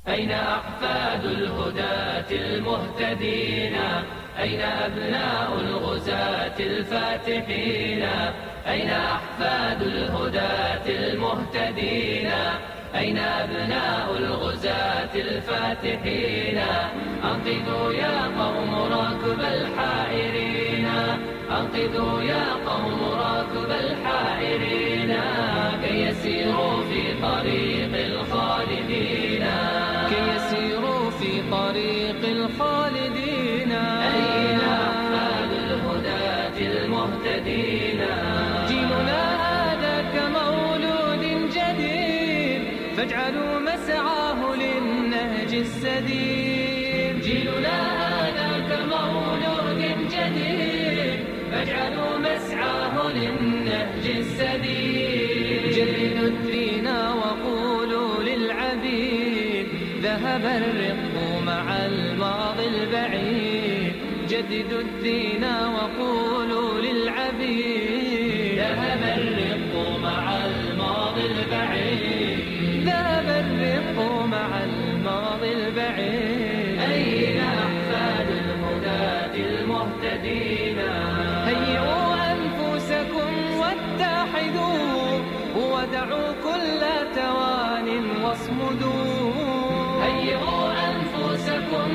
أين أحفاد الهداة المهتدين؟ أين أبناء الغزاة الفاتحين؟ أين أحفاد الهداة المهتدين؟ أين أبناء الغزاة الفاتحين؟ أنقذوا يا قوم راكب الحائرين، أنقذوا يا قوم راكب الحائرين، كي يسيروا في طريق الخالدين، كي يسيروا في طريق الخالدين. أين أحفاد الهداة المهتدين؟ جيلنا هذا كمولود جديد، فاجعلوا مسعاه للنهج السديد. جيلنا هذا كمولود جديد، فاجعلوا مسعاه للنهج السديد. جددوا الدين وقولوا للعبيد، ذهب الرق مع الماضي البعيد. جددوا الدين وقولوا للعبيد، ذهب الرق مع الماضي البعيد، ذهب الرق مع الماضي البعيد. أين أحفاد الهداة المهتدين؟ هيئوا أنفسكم واتحدوا، ودعوا كل توان واصمدوا. هيئوا أنفسكم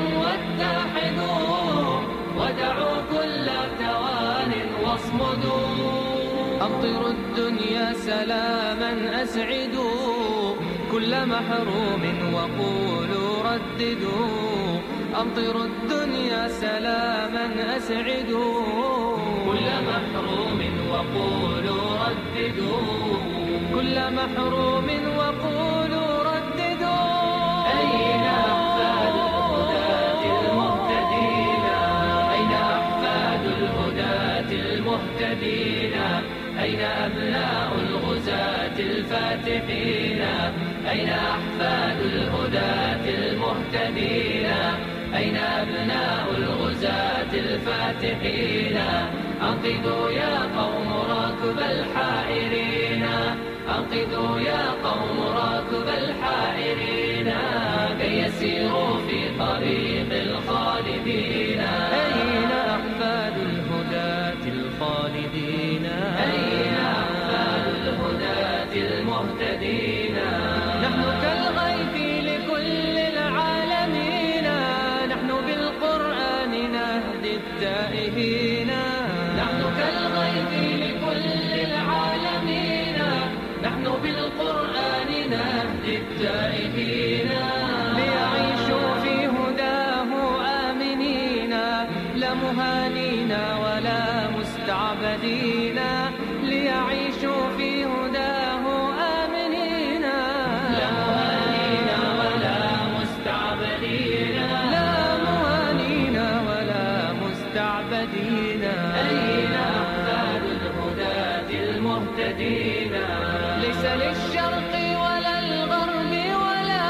واتحدوا، ودعوا كل توان واصمدوا. أمطروا الدنيا سلاما أسعدوا، كل محروم وقولوا رددوا. أمطروا الدنيا سلاما أسعدوا، كل محروم وقولوا رددوا، كل محروم وقولوا رددوا. أين أحفاد الهداة المهتدين؟ أين أحفاد الهداة المهتدين؟ أين أبناء الغزاة الفاتحين؟ أين أحفاد الهداة المهتدين؟ أين أبناء الغزاة الفاتحين؟ أنقذوا يا قوم راكب الحائرين، أنقذوا يا قوم راكب الحائرين، كي يسيروا في طريق الخالدين. أين أحفاد الهداة الخالدين؟ أين أحفاد الهداة المهتدين؟ نحن كالغيث لكل العالمين، نحن بالقرآن نهدي التائهين. نحن كالغيث لكل العالمين، نحن بالقرآن نهدي التائهين. ليعيشوا في هداه آمنين، لا مهانين ولا مستعبدين. ليعيشوا في هداه آمنين، لا مهانين ولا مستعبدين، لا مهانين ولا مستعبدين. أين أحفاد الهداة المهتدين؟ ليس للشرق ولا الغرب ولا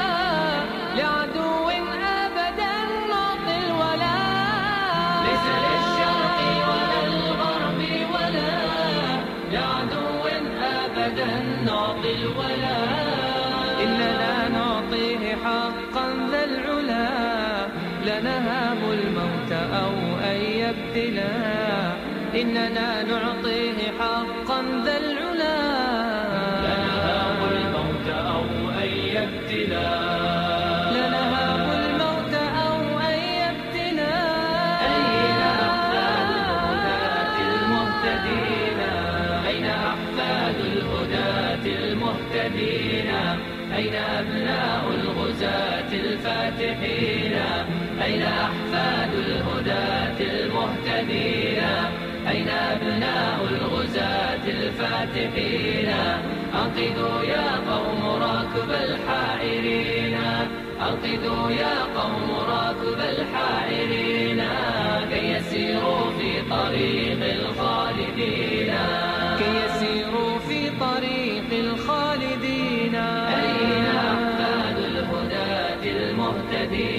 لعدو أبدا نعطي الولا. ليس للشرق ولا الغرب ولا لعدو أبدا نعطي الولا. إننا نعطيه حقا ذا العلا، لا نهاب الموت أو أن يبتلى. إننا نعطيه حقا ذا العلا، لا نهاب الموت أو أن يبتلى. لا نهاب الموت أو أن يبتلى. أين أحفاد الهداة المهتدين؟ أين أحفاد الهداة المهتدين؟ أين أبناء الغزاة الفاتحين؟ أين أحفاد الهداة المهتدين؟ أين أبناء الغزاة الفاتحين؟ أنقذوا يا قوم راكب الحائرين، أنقذوا يا قوم راكب الحائرين، كي يسيروا في طريق الخالدين، كي يسيروا في طريق الخالدين. أين أحفاد الهداة المهتدين؟